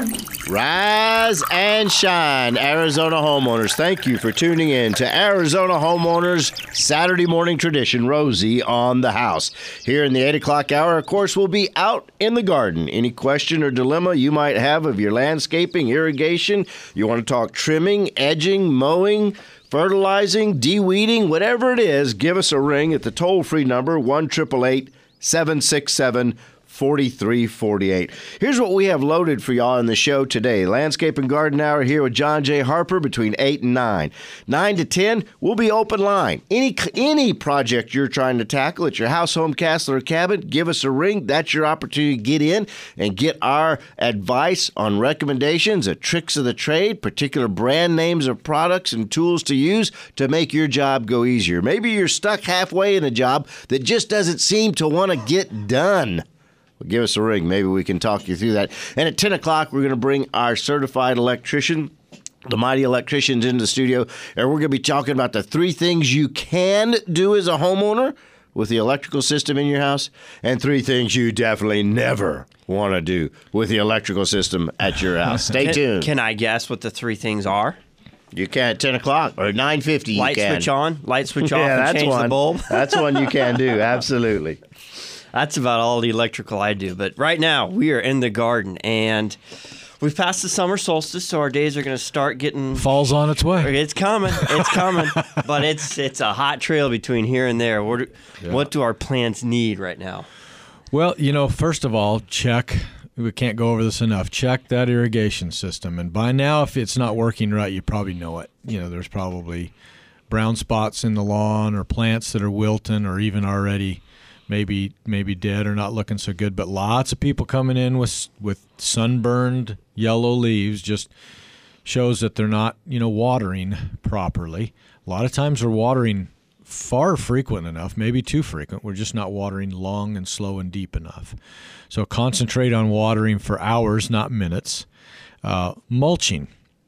Rise and shine, Arizona homeowners. Thank you for tuning in to Arizona Homeowners Saturday morning tradition, Rosie on the House. Here in the 8 o'clock hour, of course, we'll be out in the garden. Any question or dilemma you might have of your landscaping, irrigation, you want to talk trimming, edging, mowing, fertilizing, de-weeding, whatever it is, give us a ring at the toll-free number, 1-888-767-4348. Here's what we have loaded for y'all in the show today. Landscape and Garden Hour here with John J. Harper between 8 and 9. 9 to 10, we'll be open line. Any project you're trying to tackle at your house, home, castle, or cabin, give us a ring. That's your opportunity to get in and get our advice on recommendations, tricks of the trade, particular brand names of products and tools to use to make your job go easier. Maybe you're stuck halfway in a job that just doesn't seem to want to get done. Give us a ring. Maybe we can talk you through that. And at 10 o'clock, we're going to bring our certified electrician, the Mighty Electricians, into the studio. And we're going to be talking about the 3 things you can do as a homeowner with the electrical system in your house, and 3 things you definitely never want to do with the electrical system at your house. Stay tuned. Can I guess what the 3 things are? You can at 10 o'clock or 9:50. Light switch on, light switch off, and change the bulb. That's one you can do, absolutely. That's about all the electrical I do. But right now, we are in the garden, and we've passed the summer solstice, so our days are going to start getting... Fall's on its way. It's coming. It's coming. But it's a hot trail between here and there. What do our plants need right now? Well, first of all, we can't go over this enough, check that irrigation system. And by now, if it's not working right, you probably know it. There's probably brown spots in the lawn or plants that are wilting or even already... maybe dead or not looking so good, but lots of people coming in with sunburned yellow leaves just shows that they're not, watering properly. A lot of times we're watering far frequent enough, maybe too frequent. We're just not watering long and slow and deep enough. So concentrate on watering for hours, not minutes. Mulching.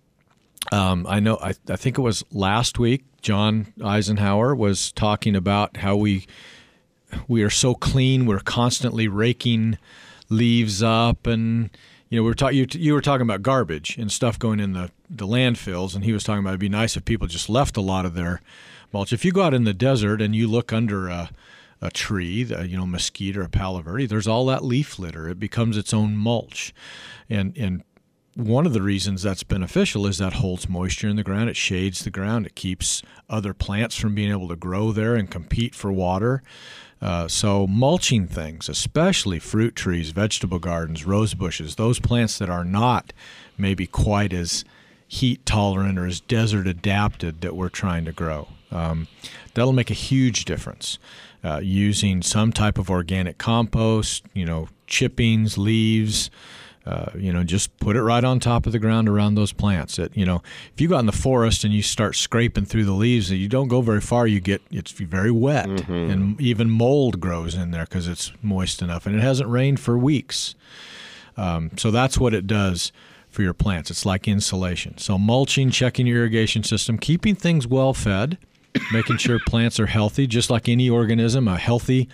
I think it was last week, John Eisenhower was talking about how we are so clean. We're constantly raking leaves up, and you were talking about garbage and stuff going in the landfills, and he was talking about it'd be nice if people just left a lot of their mulch. If you go out in the desert and you look under a tree, mesquite or a palo verde, there's all that leaf litter. It becomes its own mulch, and one of the reasons that's beneficial is that holds moisture in the ground. It shades the ground. It keeps other plants from being able to grow there and compete for water. So mulching things, especially fruit trees, vegetable gardens, rose bushes, those plants that are not maybe quite as heat tolerant or as desert adapted that we're trying to grow. That'll make a huge difference. Using some type of organic compost, chippings, leaves, just put it right on top of the ground around those plants. If you go out in the forest and you start scraping through the leaves, you don't go very far. It's very wet, and even mold grows in there because it's moist enough, and it hasn't rained for weeks. So that's what it does for your plants. It's like insulation. So mulching, checking your irrigation system, keeping things well fed, making sure plants are healthy, just like any organism, a healthy,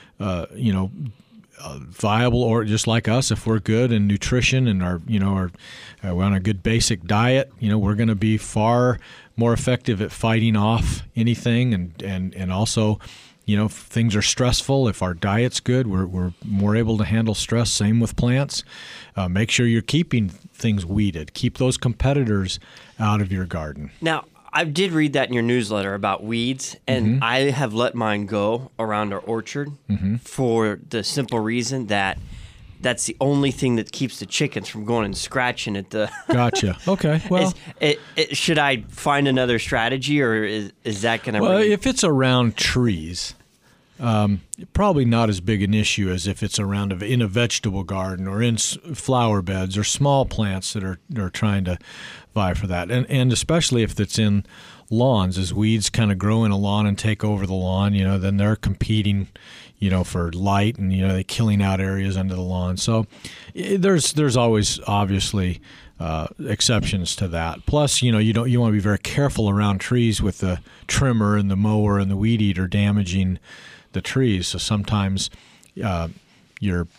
viable, or just like us, if we're good in nutrition and we're on a good basic diet, we're going to be far more effective at fighting off anything, and also, if things are stressful, if our diet's good, we're more able to handle stress. Same with plants. Make sure you're keeping things weeded. Keep those competitors out of your garden. Now, I did read that in your newsletter about weeds, and I have let mine go around our orchard for the simple reason that that's the only thing that keeps the chickens from going and scratching at the... Gotcha. Okay. Well, should I find another strategy, or is that going to... Well, if it's around trees, probably not as big an issue as if it's around in a vegetable garden or in flower beds or small plants that are trying to vie for that. And especially if it's in lawns, as weeds kind of grow in a lawn and take over the lawn, then they're competing, for light, and, they're killing out areas under the lawn. So there's always obviously exceptions to that. Plus, you want to be very careful around trees with the trimmer and the mower and the weed eater damaging the trees. So sometimes your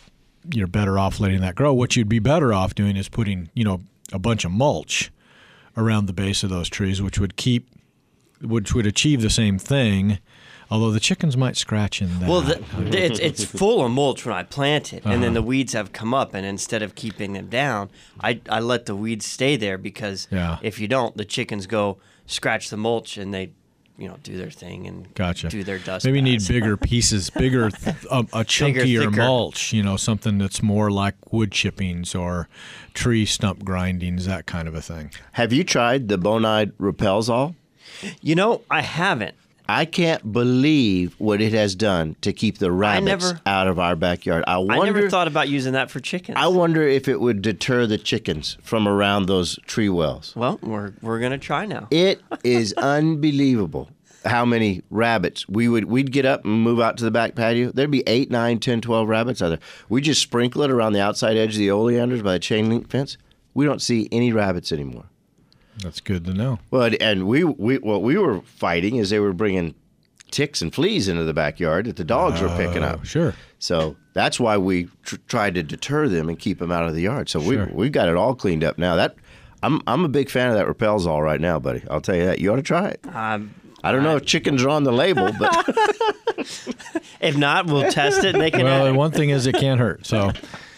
you're better off letting that grow. What you'd be better off doing is putting, a bunch of mulch around the base of those trees, which would achieve the same thing. Although the chickens might scratch in that. Well, it's full of mulch when I plant it, and then the weeds have come up, and instead of keeping them down, I let the weeds stay there because if you don't, the chickens go scratch the mulch and they, do their thing and do their dust. Maybe you need baths. bigger pieces, a chunkier thicker mulch, something that's more like wood chippings or tree stump grindings, that kind of a thing. Have you tried the Bonide Repels-All? I haven't. I can't believe what it has done to keep the rabbits out of our backyard. I never thought about using that for chickens. I wonder if it would deter the chickens from around those tree wells. Well, we're going to try now. It is unbelievable how many rabbits we'd get up and move out to the back patio. There'd be 8, 9, 10, 12 rabbits out there. We just sprinkle it around the outside edge of the oleanders by the chain link fence. We don't see any rabbits anymore. That's good to know. Well, and what we were fighting is they were bringing ticks and fleas into the backyard that the dogs were picking up. Sure. So that's why we tried to deter them and keep them out of the yard. So we've got it all cleaned up now. I'm a big fan of that Repels-All right now, buddy. I'll tell you that. You ought to try it. I don't know if chickens are on the label, but if not, we'll test it. And they can. Well, and one thing is it can't hurt. So.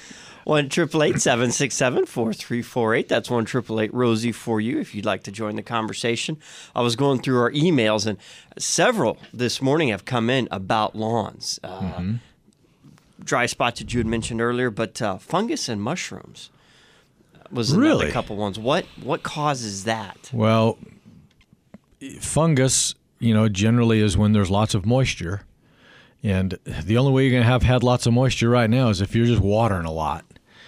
1-888-767-4348. That's 1-888-ROSIE for you if you'd like to join the conversation. I was going through our emails, and several this morning have come in about lawns. Dry spots that you had mentioned earlier, but fungus and mushrooms was another couple ones. What causes that? Well, fungus, generally is when there's lots of moisture. And the only way you're going to have had lots of moisture right now is if you're just watering a lot.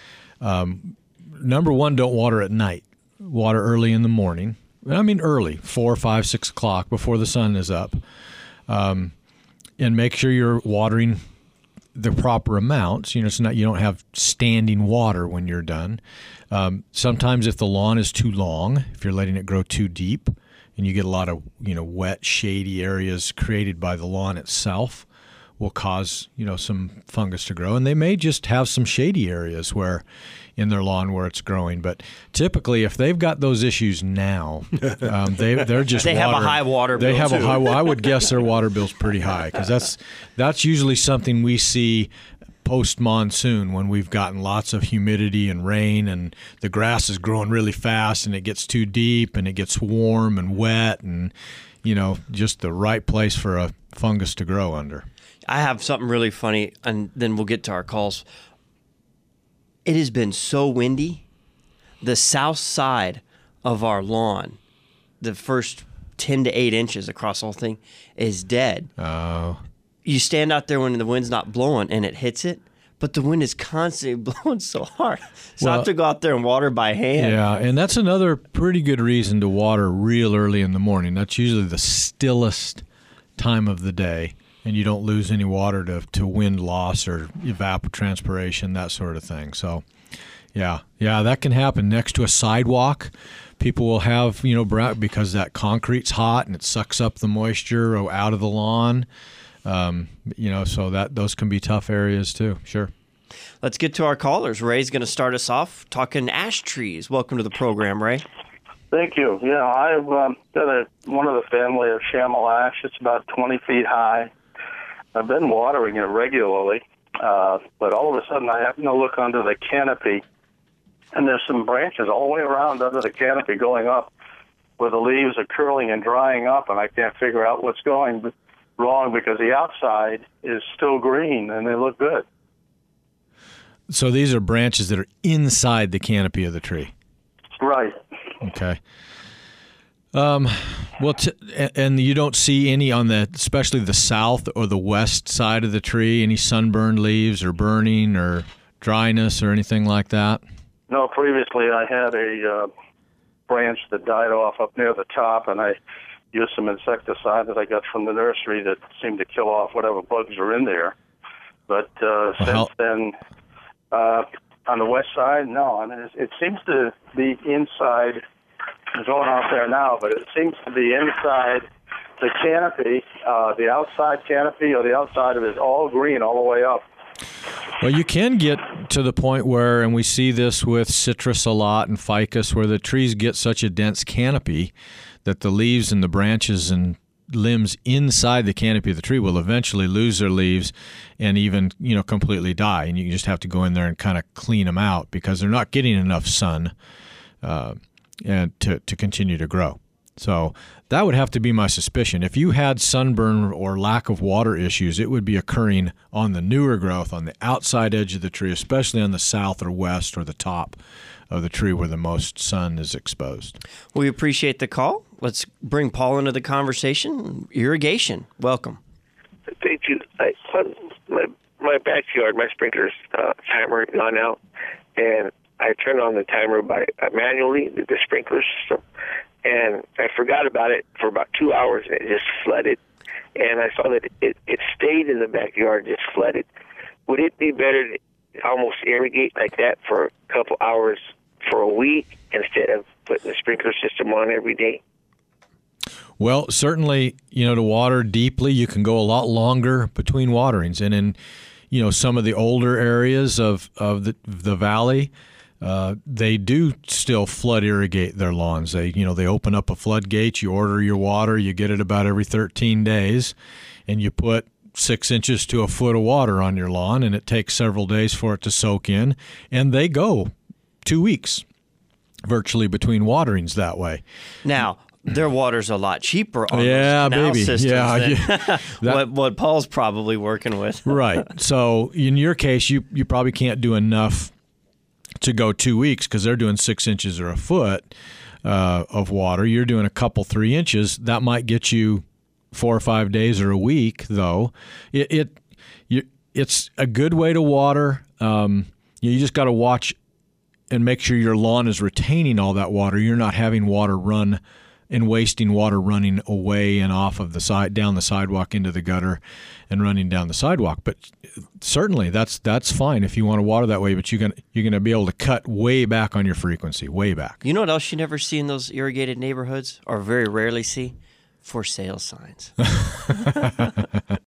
Number one, don't water at night. Water early in the morning. I mean early, 4, 5, 6 o'clock before the sun is up. And make sure you're watering the proper amounts. It's not, you don't have standing water when you're done. Sometimes if the lawn is too long, if you're letting it grow too deep, and you get a lot of wet, shady areas created by the lawn itself, will cause some fungus to grow, and they may just have some shady areas where in their lawn where it's growing. But typically, if they've got those issues now, they're just they have a high water bill. They have too. a high. I would guess their water bill's pretty high because that's usually something we see post monsoon when we've gotten lots of humidity and rain and the grass is growing really fast and it gets too deep and it gets warm and wet and just the right place for a fungus to grow under. I have something really funny, and then we'll get to our calls. It has been so windy. The south side of our lawn, the first 10 to 8 inches across the whole thing, is dead. Oh. You stand out there when the wind's not blowing, and it hits it, but the wind is constantly blowing so hard. So I have to go out there and water by hand. Yeah, and that's another pretty good reason to water real early in the morning. That's usually the stillest time of the day. And you don't lose any water to wind loss or evapotranspiration, that sort of thing. So, yeah, that can happen. Next to a sidewalk, people will have, because that concrete's hot and it sucks up the moisture out of the lawn. So those can be tough areas too. Sure. Let's get to our callers. Ray's going to start us off talking ash trees. Welcome to the program, Ray. Thank you. Yeah, I've got one of the family of Shamel ash. It's about 20 feet high. I've been watering it regularly, but all of a sudden I happen to look under the canopy, and there's some branches all the way around under the canopy going up where the leaves are curling and drying up, and I can't figure out what's going wrong because the outside is still green, and they look good. So these are branches that are inside the canopy of the tree? Right. Okay. And you don't see any on especially the south or the west side of the tree, any sunburned leaves or burning or dryness or anything like that? No, previously I had a branch that died off up near the top, and I used some insecticide that I got from the nursery that seemed to kill off whatever bugs are in there. But since then, on the west side, no. I mean, it seems to be inside. I'm going out there now, but it seems to be inside the canopy, the outside canopy or the outside of it is all green all the way up. Well, you can get to the point where, and we see this with citrus a lot and ficus, where the trees get such a dense canopy that the leaves and the branches and limbs inside the canopy of the tree will eventually lose their leaves and even, completely die. And you just have to go in there and kind of clean them out because they're not getting enough sun and to continue to grow. So that would have to be my suspicion. If you had sunburn or lack of water issues, it would be occurring on the newer growth, on the outside edge of the tree, especially on the south or west or the top of the tree where the most sun is exposed. We appreciate the call. Let's bring Paul into the conversation. Irrigation, welcome. Thank you. My backyard, my sprinkler's timer had gone out, and I turned on the timer manually, the sprinkler system, and I forgot about it for about 2 hours, and it just flooded. And I saw that it stayed in the backyard, just flooded. Would it be better to almost irrigate like that for a couple hours for a week instead of putting the sprinkler system on every day? Well, certainly, to water deeply, you can go a lot longer between waterings. And in, some of the older areas of the valley, they do still flood irrigate their lawns. They open up a floodgate, you order your water, you get it about every 13 days, and you put 6 inches to a foot of water on your lawn, and it takes several days for it to soak in, and they go 2 weeks virtually between waterings that way. Now, their water's a lot cheaper on those canal baby. systems than what Paul's probably working with. Right. So in your case, you probably can't do enough to go 2 weeks because they're doing 6 inches or a foot of water. You're doing a couple, 3 inches. That might get you 4 or 5 days or a week, though. It's a good way to water. You just got to watch and make sure your lawn is retaining all that water. You're not having water run and wasting water running away and off of the side, down the sidewalk into the gutter and running down the sidewalk. But certainly that's fine if you want to water that way, but you're going to be able to cut way back on your frequency, way back. You know what else you never see in those irrigated neighborhoods or very rarely see? For sale signs.